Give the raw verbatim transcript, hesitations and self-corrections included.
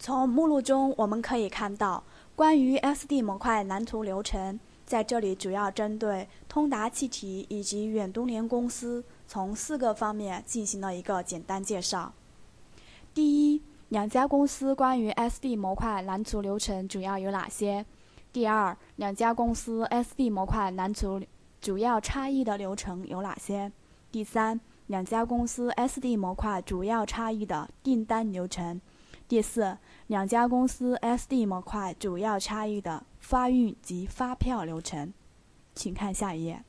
从目录中我们可以看到，关于 S D 模块蓝图流程，在这里主要针对通达气体以及远东联公司从四个方面进行了一个简单介绍。第一，两家公司关于 S D 模块蓝图流程主要有哪些？第二，两家公司 S D 模块蓝图主要差异的流程有哪些？第三，两家公司 S D 模块主要差异的订单流程。第四，两家公司 S D 模块主要差异的发运及发票流程。请看下一页。